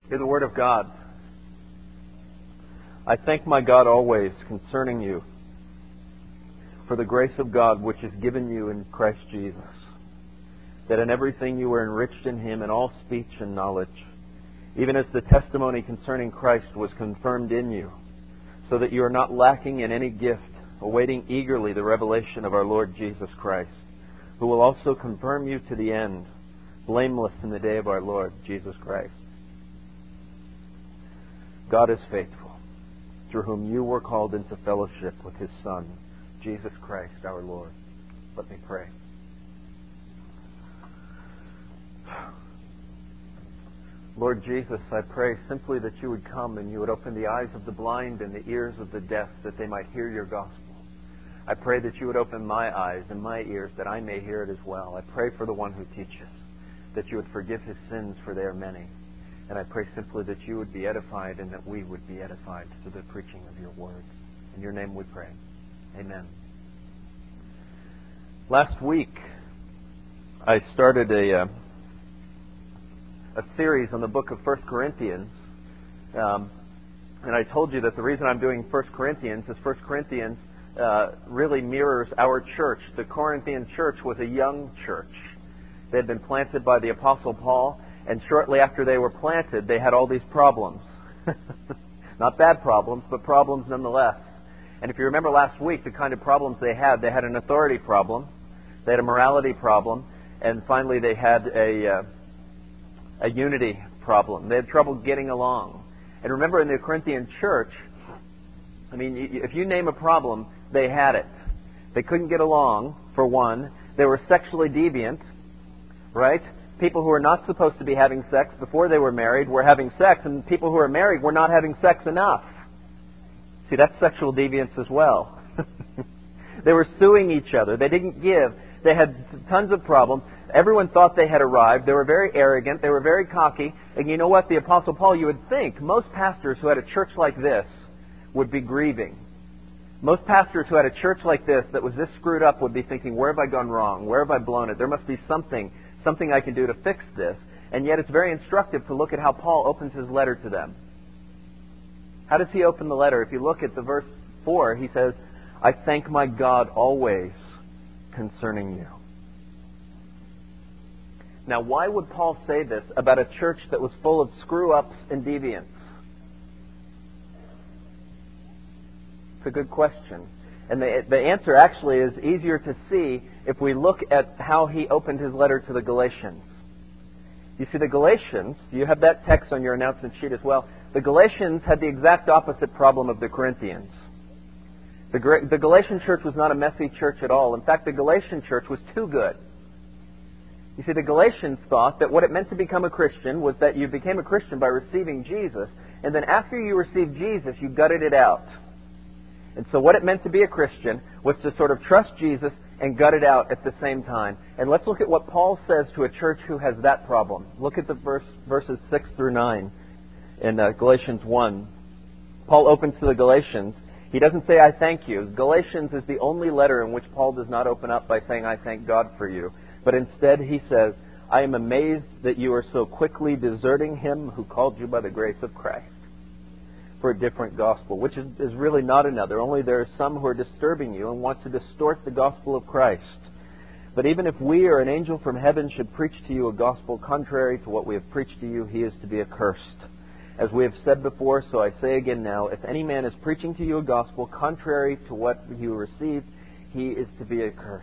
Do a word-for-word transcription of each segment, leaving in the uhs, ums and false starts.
Hear the word of God. I thank my God always concerning you for the grace of God which is given you in Christ Jesus, that in everything you were enriched in Him in all speech and knowledge, even as the testimony concerning Christ was confirmed in you, so that you are not lacking in any gift, awaiting eagerly the revelation of our Lord Jesus Christ, who will also confirm you to the end, blameless in the day of our Lord Jesus Christ. God is faithful, through whom you were called into fellowship with His Son, Jesus Christ our Lord. Let me pray. Lord Jesus, I pray simply that you would come and you would open the eyes of the blind and the ears of the deaf, that they might hear your gospel. I pray that you would open my eyes and my ears, that I may hear it as well. I pray for the one who teaches, that you would forgive his sins, for they are many. And I pray simply that you would be edified and that we would be edified through the preaching of your word. In your name we pray. Amen. Last week, I started a, uh, a series on the book of First Corinthians. Um, and I told you that the reason I'm doing First Corinthians is First Corinthians uh, really mirrors our church. The Corinthian church was a young church. They had been planted by the Apostle Paul. And shortly after they were planted, they had all these problems. Not bad problems, but problems nonetheless. And if you remember last week, the kind of problems they had, they had an authority problem, they had a morality problem, and finally they had a, uh, a unity problem. They had trouble getting along. And remember, in the Corinthian church, I mean, if you name a problem, they had it. They couldn't get along, for one. They were sexually deviant, right? People who were not supposed to be having sex before they were married were having sex, and people who are married were not having sex enough. See, that's sexual deviance as well. They were suing each other. They didn't give. They had tons of problems. Everyone thought they had arrived. They were very arrogant. They were very cocky. And you know what? The Apostle Paul, you would think most pastors who had a church like this would be grieving. Most pastors who had a church like this that was this screwed up would be thinking, where have I gone wrong? Where have I blown it? There must be something Something I can do to fix this. And yet it's very instructive to look at how Paul opens his letter to them. How does he open the letter? If you look at the verse four, he says, I thank my God always concerning you. Now, why would Paul say this about a church that was full of screw-ups and deviants? It's a good question. And the, the answer actually is easier to see if we look at how he opened his letter to the Galatians. You see, the Galatians, you have that text on your announcement sheet as well. The Galatians had the exact opposite problem of the Corinthians. The, the Galatian church was not a messy church at all. In fact, the Galatian church was too good. You see, the Galatians thought that what it meant to become a Christian was that you became a Christian by receiving Jesus, and then after you received Jesus, you gutted it out. And so what it meant to be a Christian was to sort of trust Jesus and gut it out at the same time. And let's look at what Paul says to a church who has that problem. Look at the verse, verses six through nine in uh, Galatians one. Paul opens to the Galatians. He doesn't say, I thank you. Galatians is the only letter in which Paul does not open up by saying, I thank God for you. But instead he says, I am amazed that you are so quickly deserting him who called you by the grace of Christ for a different gospel, which is, is really not another. Only there are some who are disturbing you and want to distort the gospel of Christ. But even if we or an angel from heaven should preach to you a gospel contrary to what we have preached to you, he is to be accursed. As we have said before, so I say again now, if any man is preaching to you a gospel contrary to what you received, he is to be accursed.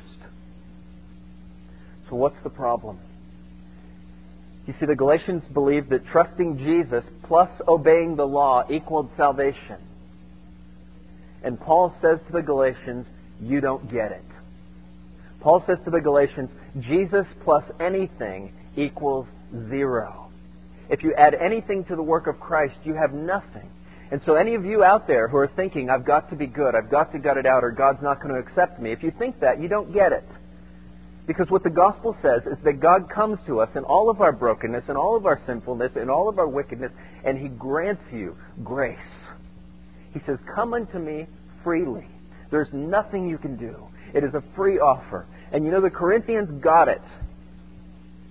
So what's the problem? You see, the Galatians believed that trusting Jesus plus obeying the law equaled salvation. And Paul says to the Galatians, you don't get it. Paul says to the Galatians, Jesus plus anything equals zero. If you add anything to the work of Christ, you have nothing. And so any of you out there who are thinking, I've got to be good, I've got to gut it out, or God's not going to accept me, if you think that, you don't get it. Because what the gospel says is that God comes to us in all of our brokenness, in all of our sinfulness, in all of our wickedness, and He grants you grace. He says, come unto me freely. There's nothing you can do. It is a free offer. And you know, the Corinthians got it.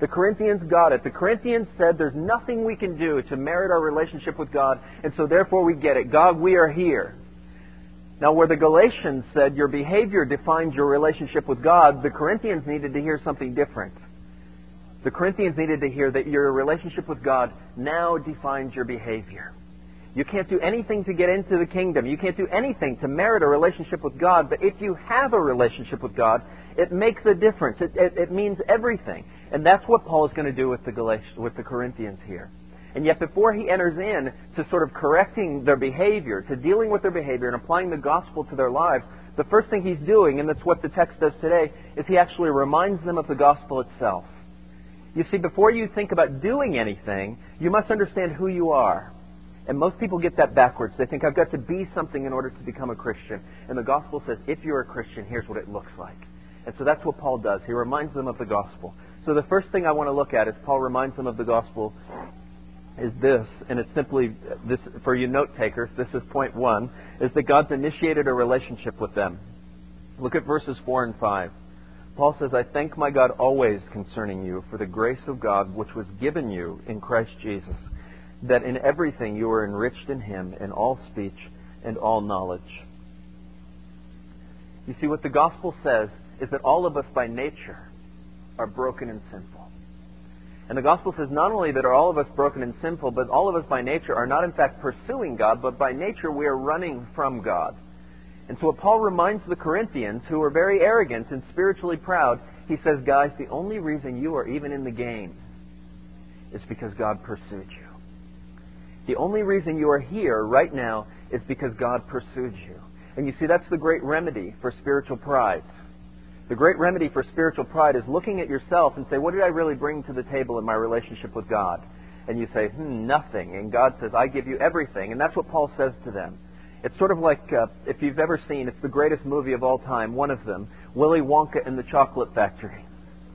The Corinthians got it. The Corinthians said there's nothing we can do to merit our relationship with God, and so therefore we get it. God, we are here. Now, where the Galatians said your behavior defines your relationship with God, the Corinthians needed to hear something different. The Corinthians needed to hear that your relationship with God now defines your behavior. You can't do anything to get into the kingdom. You can't do anything to merit a relationship with God. But if you have a relationship with God, it makes a difference. It, it, it means everything. And that's what Paul is going to do with the Galatians, with the Corinthians here. And yet before he enters in to sort of correcting their behavior, to dealing with their behavior and applying the gospel to their lives, the first thing he's doing, and that's what the text does today, is he actually reminds them of the gospel itself. You see, before you think about doing anything, you must understand who you are. And most people get that backwards. They think, I've got to be something in order to become a Christian. And the gospel says, if you're a Christian, here's what it looks like. And so that's what Paul does. He reminds them of the gospel. So the first thing I want to look at is Paul reminds them of the gospel is this, and it's simply this for you note takers, this is point one, is that God's initiated a relationship with them. Look at verses four and five. Paul says, I thank my God always concerning you for the grace of God which was given you in Christ Jesus, that in everything you are enriched in Him in all speech and all knowledge. You see, what the gospel says is that all of us by nature are broken and sinful. And the gospel says not only that are all of us broken and sinful, but all of us by nature are not in fact pursuing God, but by nature we are running from God. And so what Paul reminds the Corinthians, who are very arrogant and spiritually proud, he says, guys, the only reason you are even in the game is because God pursued you. The only reason you are here right now is because God pursued you. And you see, that's the great remedy for spiritual pride. The great remedy for spiritual pride is looking at yourself and say, what did I really bring to the table in my relationship with God? And you say, hmm, nothing. And God says, I give you everything. And that's what Paul says to them. It's sort of like, uh, if you've ever seen, it's the greatest movie of all time, one of them, Willy Wonka and the Chocolate Factory.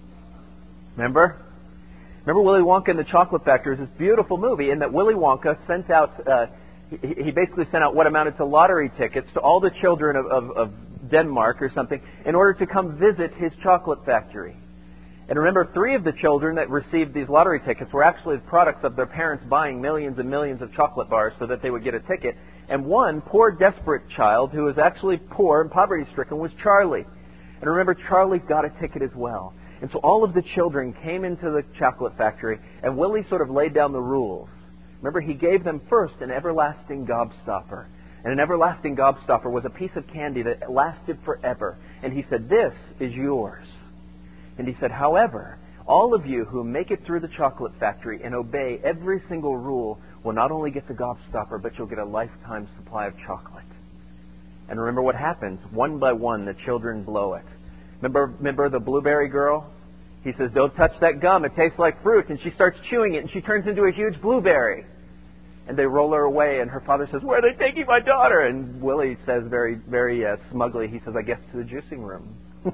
Remember? Remember Willy Wonka and the Chocolate Factory? It was this beautiful movie in that Willy Wonka sent out, uh, he, he basically sent out what amounted to lottery tickets to all the children of, of, of Denmark or something in order to come visit his chocolate factory. And remember, three of the children that received these lottery tickets were actually products of their parents buying millions and millions of chocolate bars so that they would get a ticket. And one poor, desperate child who was actually poor and poverty-stricken was Charlie. And remember, Charlie got a ticket as well. And so all of the children came into the chocolate factory, and Willie sort of laid down the rules. Remember, he gave them first an everlasting gobstopper. And an everlasting gobstopper was a piece of candy that lasted forever. And he said, this is yours. And he said, however, all of you who make it through the chocolate factory and obey every single rule will not only get the gobstopper, but you'll get a lifetime supply of chocolate. And remember what happens. One by one, the children blow it. Remember, remember the blueberry girl? He says, don't touch that gum. It tastes like fruit. And she starts chewing it, and she turns into a huge blueberry. And they roll her away, and her father says, where are they taking my daughter? And Willie says very, very uh, smugly, he says, I guess to the juicing room.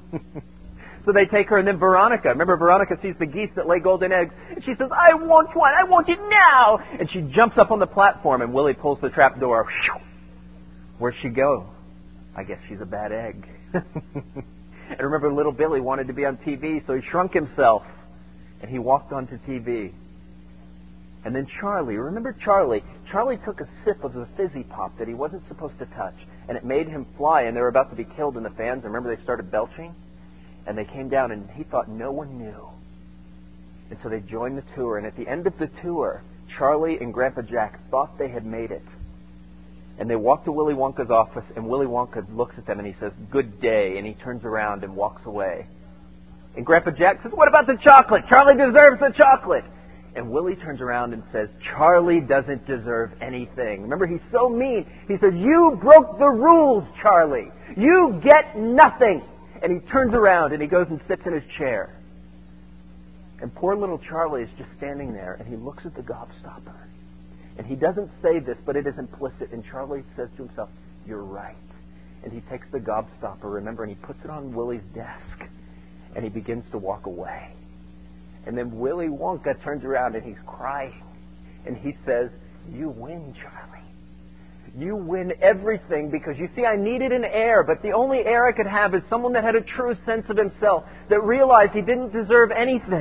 So they take her, and then Veronica. Remember, Veronica sees the geese that lay golden eggs, and she says, I want one, I want it now! And she jumps up on the platform, and Willie pulls the trap door. Where'd she go? I guess she's a bad egg. And remember, little Billy wanted to be on T V, so he shrunk himself, and he walked onto T V. And then Charlie, remember Charlie? Charlie took a sip of the fizzy pop that he wasn't supposed to touch, and it made him fly, and they were about to be killed in the fans. Remember, they started belching? And they came down, and he thought no one knew. And so they joined the tour, and at the end of the tour, Charlie and Grandpa Jack thought they had made it. And they walked to Willy Wonka's office, and Willy Wonka looks at them, and he says, good day, and he turns around and walks away. And Grandpa Jack says, what about the chocolate? Charlie deserves the chocolate. And Willie turns around and says, Charlie doesn't deserve anything. Remember, he's so mean. He says, you broke the rules, Charlie. You get nothing. And he turns around and he goes and sits in his chair. And poor little Charlie is just standing there, and he looks at the gobstopper. And he doesn't say this, but it is implicit. And Charlie says to himself, you're right. And he takes the gobstopper, remember, and he puts it on Willie's desk. And he begins to walk away. And then Willy Wonka turns around and he's crying. And he says, you win, Charlie. You win everything because, you see, I needed an heir, but the only heir I could have is someone that had a true sense of himself, that realized he didn't deserve anything.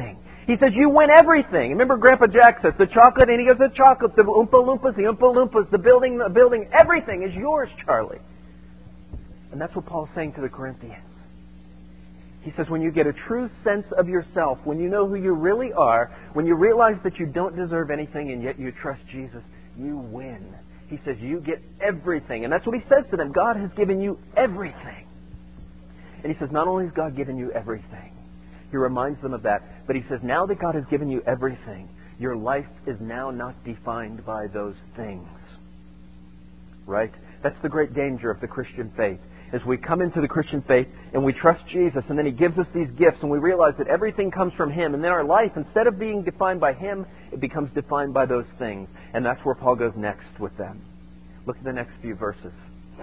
He says, you win everything. Remember Grandpa Jack says, the chocolate, and he goes, the chocolate, the Oompa Loompas, the Oompa Loompas, the building, the building, everything is yours, Charlie. And that's what Paul's saying to the Corinthians. He says, when you get a true sense of yourself, when you know who you really are, when you realize that you don't deserve anything and yet you trust Jesus, you win. He says, you get everything. And that's what he says to them. God has given you everything. And he says, not only has God given you everything, he reminds them of that, but he says, now that God has given you everything, your life is now not defined by those things. Right? That's the great danger of the Christian faith. As we come into the Christian faith and we trust Jesus, and then he gives us these gifts, and we realize that everything comes from him, and then our life, instead of being defined by him, it becomes defined by those things. And that's where Paul goes next with them. Look at the next few verses.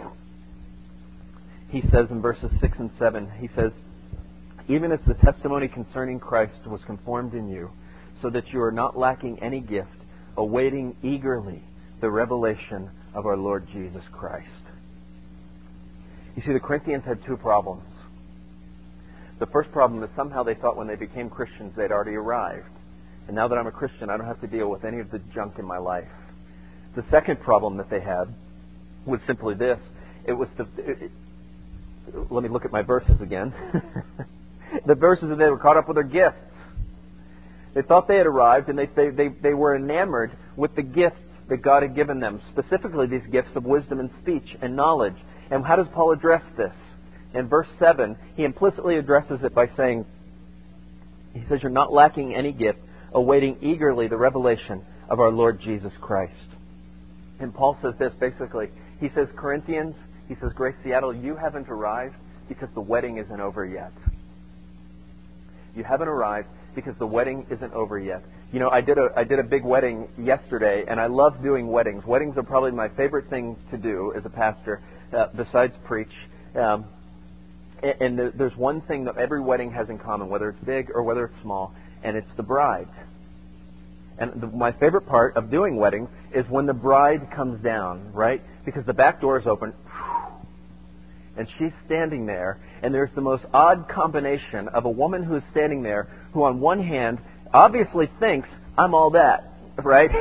He says in verses six and seven, he says, even as the testimony concerning Christ was conformed in you, so that you are not lacking any gift, awaiting eagerly the revelation of our Lord Jesus Christ. You see, the Corinthians had two problems. The first problem is somehow they thought when they became Christians they'd already arrived. And now that I'm a Christian, I don't have to deal with any of the junk in my life. The second problem that they had was simply this. It was the... It, it, let me look at my verses again. The verses that they were caught up with their gifts. They thought they had arrived, and they, they, they, they were enamored with the gifts that God had given them, specifically these gifts of wisdom and speech and knowledge. And how does Paul address this? In verse seven, he implicitly addresses it by saying, he says, you're not lacking any gift, awaiting eagerly the revelation of our Lord Jesus Christ. And Paul says this, basically. He says, Corinthians, he says, Grace Seattle, you haven't arrived because the wedding isn't over yet. You haven't arrived because the wedding isn't over yet. You know, I did a I did a big wedding yesterday, and I love doing weddings. Weddings are probably my favorite thing to do as a pastor, uh, besides preach. Um, and and there, there's one thing that every wedding has in common, whether it's big or whether it's small, and it's the bride. And the, my favorite part of doing weddings is when the bride comes down, right? Because the back door is open, and she's standing there, and there's the most odd combination of a woman who is standing there, who on one hand obviously thinks, I'm all that, right?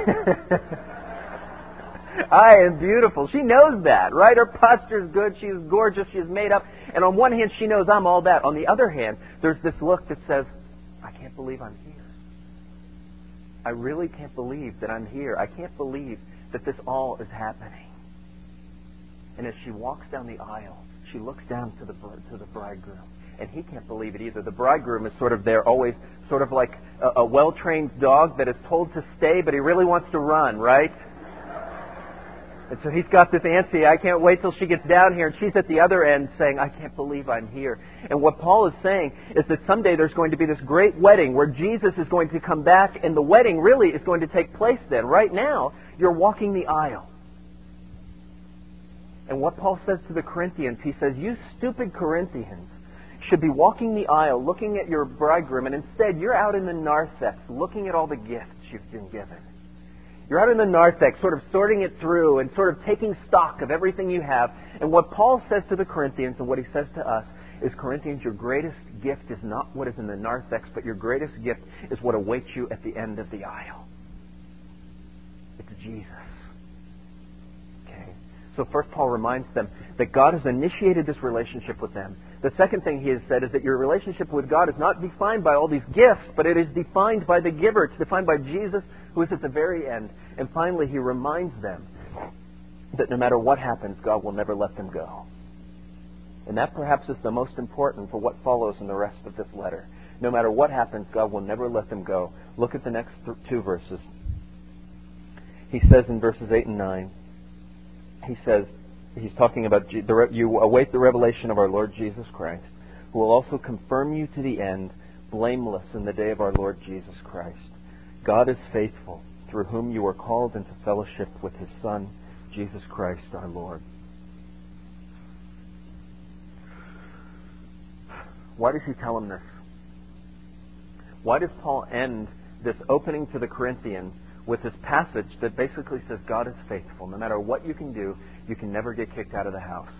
I am beautiful. She knows that, right? Her posture's good, she's gorgeous, she's made up, and on one hand she knows I'm all that. On the other hand, there's this look that says, I can't believe I'm here. I really can't believe that I'm here. I can't believe that this all is happening. And as she walks down the aisle, she looks down to the to the bridegroom, and he can't believe it either. The bridegroom is sort of there, always sort of like a, a well-trained dog that is told to stay, but he really wants to run, right? And so he's got this antsy, I can't wait till she gets down here, and she's at the other end saying, I can't believe I'm here. And what Paul is saying is that someday there's going to be this great wedding where Jesus is going to come back, and the wedding really is going to take place then. Right now, you're walking the aisle. And what Paul says to the Corinthians, he says, you stupid Corinthians should be walking the aisle looking at your bridegroom, and instead you're out in the narthex looking at all the gifts you've been given. You're out in the narthex sort of sorting it through and sort of taking stock of everything you have. And what Paul says to the Corinthians and what he says to us is, Corinthians, your greatest gift is not what is in the narthex, but your greatest gift is what awaits you at the end of the aisle. It's Jesus. So first Paul reminds them that God has initiated this relationship with them. The second thing he has said is that your relationship with God is not defined by all these gifts, but it is defined by the giver. It's defined by Jesus, who is at the very end. And finally, he reminds them that no matter what happens, God will never let them go. And that perhaps is the most important for what follows in the rest of this letter. No matter what happens, God will never let them go. Look at the next th- two verses. He says in verses eight and nine, he says, he's talking about, you await the revelation of our Lord Jesus Christ, who will also confirm you to the end, blameless in the day of our Lord Jesus Christ. God is faithful, through whom you are called into fellowship with His Son, Jesus Christ our Lord. Why does he tell them this? Why does Paul end this opening to the Corinthians with this passage that basically says God is faithful? No matter what you can do, you can never get kicked out of the house.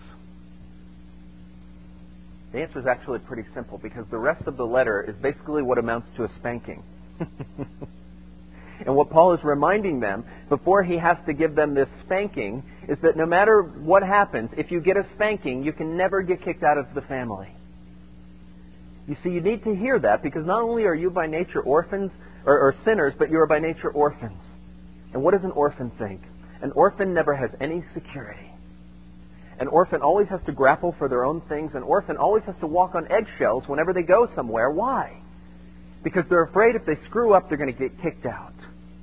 The answer is actually pretty simple, because the rest of the letter is basically what amounts to a spanking. And what Paul is reminding them, before he has to give them this spanking, is that no matter what happens, if you get a spanking, you can never get kicked out of the family. You see, you need to hear that, because not only are you by nature orphans, or, or sinners, but you are by nature orphans. And what does an orphan think? An orphan never has any security. An orphan always has to grapple for their own things. An orphan always has to walk on eggshells whenever they go somewhere. Why? Because they're afraid if they screw up, they're going to get kicked out.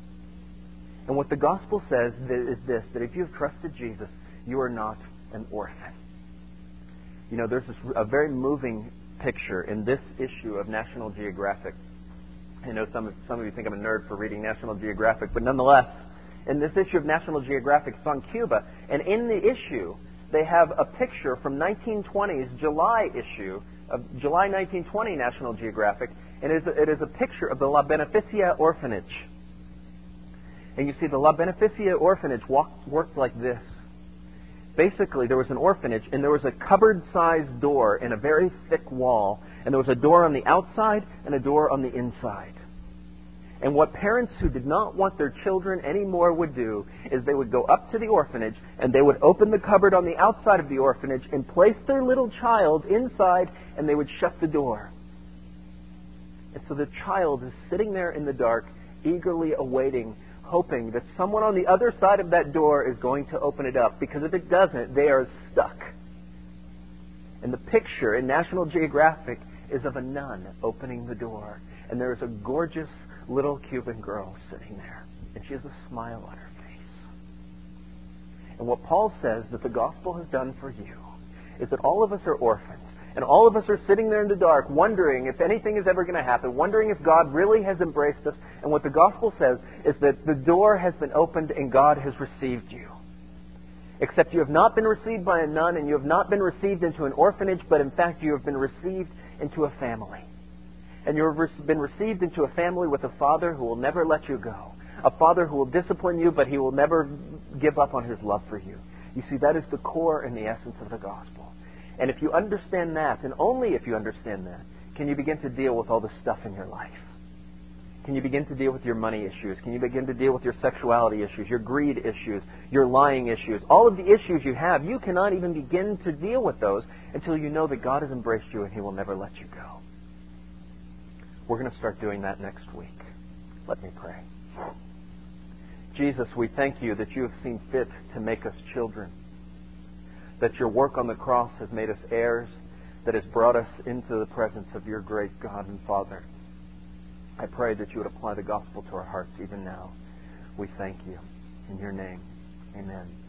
And what the gospel says is this, that if you have trusted Jesus, you are not an orphan. You know, there's this, a very moving picture in this issue of National Geographic. I know some of, some of you think I'm a nerd for reading National Geographic, but nonetheless, in this issue of National Geographic, it's on Cuba. And in the issue, they have a picture from nineteen twenty's July issue, of July nineteen twenty National Geographic, and it is a, it is a picture of the La Beneficia Orphanage. And you see, the La Beneficia Orphanage walked, worked like this. Basically, there was an orphanage, and there was a cupboard-sized door in a very thick wall, and there was a door on the outside and a door on the inside. And what parents who did not want their children anymore would do is they would go up to the orphanage, and they would open the cupboard on the outside of the orphanage and place their little child inside, and they would shut the door. And so the child is sitting there in the dark, eagerly awaiting, hoping that someone on the other side of that door is going to open it up, because if it doesn't, they are stuck. And the picture in National Geographic is of a nun opening the door, and there is a gorgeous little Cuban girl sitting there, and she has a smile on her face. And what Paul says that the gospel has done for you is that all of us are orphans. And all of us are sitting there in the dark, wondering if anything is ever going to happen, wondering if God really has embraced us. And what the gospel says is that the door has been opened and God has received you. Except you have not been received by a nun, and you have not been received into an orphanage, but in fact you have been received into a family. And you have been received into a family with a Father who will never let you go. A Father who will discipline you, but He will never give up on His love for you. You see, that is the core and the essence of the gospel. And if you understand that, and only if you understand that, can you begin to deal with all the stuff in your life. Can you begin to deal with your money issues? Can you begin to deal with your sexuality issues, your greed issues, your lying issues? All of the issues you have, you cannot even begin to deal with those until you know that God has embraced you and He will never let you go. We're going to start doing that next week. Let me pray. Jesus, we thank You that You have seen fit to make us children, that Your work on the cross has made us heirs, that has brought us into the presence of Your great God and Father. I pray that You would apply the gospel to our hearts even now. We thank You. In Your name, amen.